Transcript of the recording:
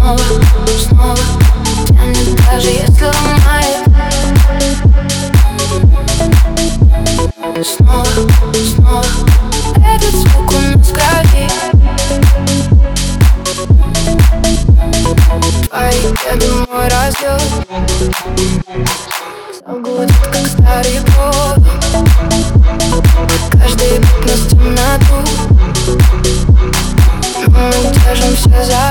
снова, снова тянет, даже если ломает. Снова, снова этот звук у нас в крови. Твои беды мой раздел. Гудит, как старый год. Каждый бит нас в темноту. Мы держимся за